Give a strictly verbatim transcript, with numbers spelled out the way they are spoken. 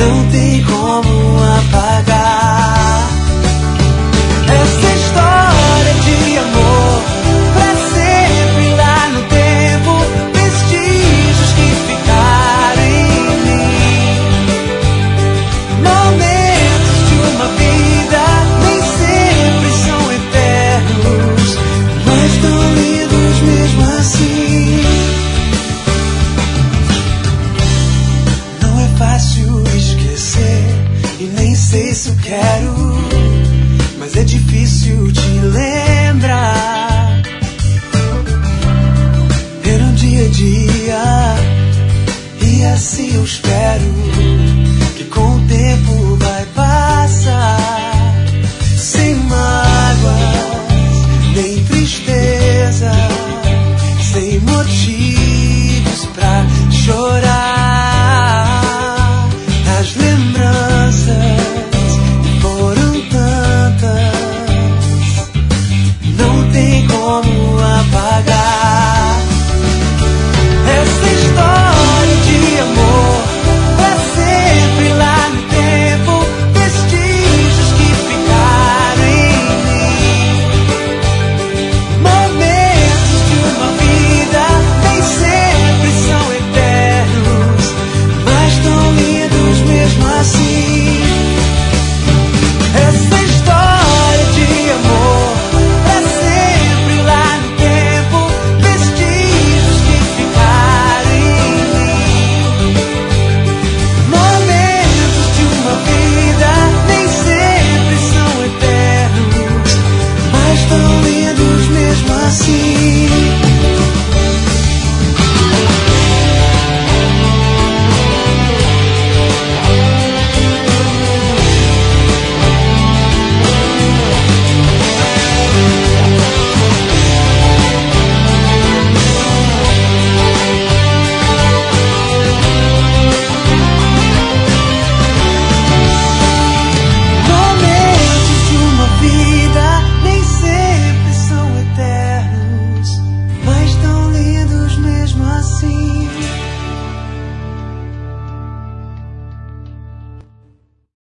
não tem como apagar essa história de amor pra sempre lá no tempo, vestígios que ficaram em mim, momentos de uma vida nem sempre são eternos, mas tão lindos mesmo assim. Não é fácil esquecer e nem sei se eu quero, mas é difícil te lembrar. Era um dia a dia e assim eu espero que com o tempo vai passar.